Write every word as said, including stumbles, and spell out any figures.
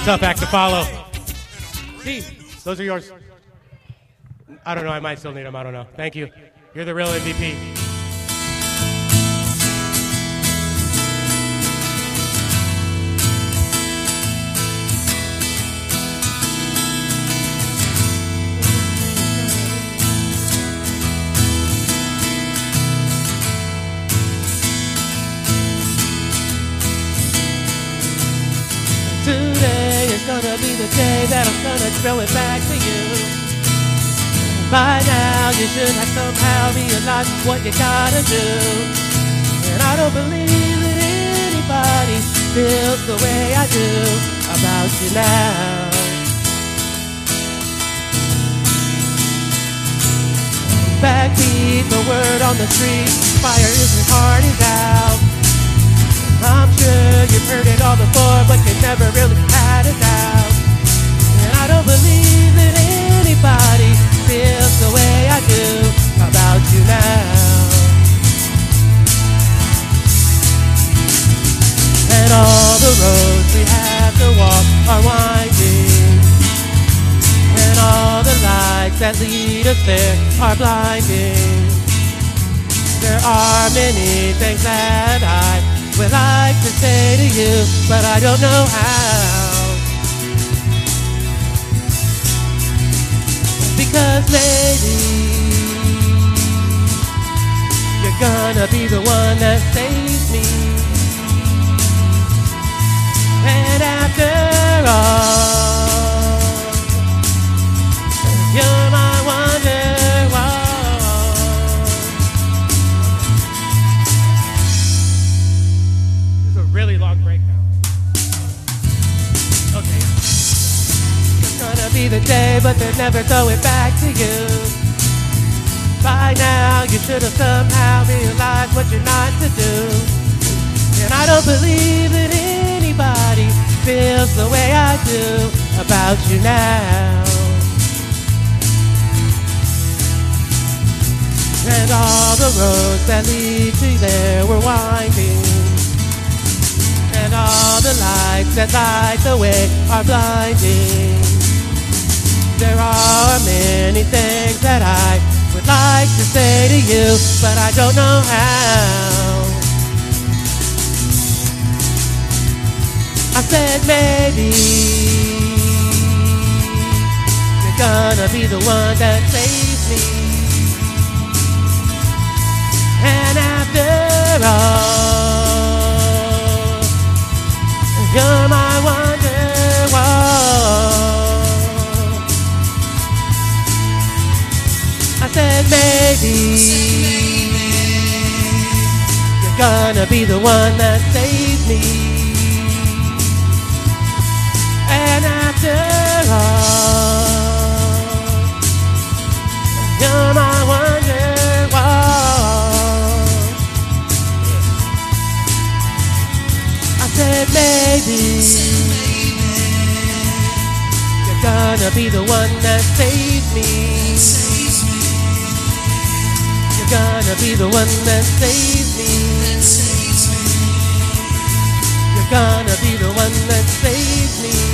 tough act to follow. Steve, those are yours. I don't know, I might still need them, I don't know. Thank you. You're the real M V P. Today is gonna be the day that I'm gonna throw it back to you. By now you should have somehow realized what you gotta do. And I don't believe that anybody feels the way I do about you now. Backbeat, the word on the street, fire isn't hard as out. I'm sure you've heard it all before, but you never really had it out. And I don't believe that anybody feels the way I do about you now. And all the roads we have to walk are winding, and all the lights that lead us there are blinding. There are many things that I would like to say to you, but I don't know how. Because maybe you're gonna be the one that saves me. And after all, you're my wonder-wall. This is a really long break now. Okay. It's gonna be the day, but they'll never throw it back to you. By now, you should have somehow realized what you're not to do. And I don't believe that anybody feels the way I do about you now. And all the roads that lead to there were winding, and all the lights that light the way are blinding. There are many things that I would like to say to you, but I don't know how. I said maybe you're gonna be the one that saves me. And after all, you're my wonder-wall. I said maybe you're gonna be the one that saves me. And after all, you're my wonder-wall. I said maybe you're gonna be the one that saves me. You're gonna be the one that saves me. You're gonna be the one that saves me.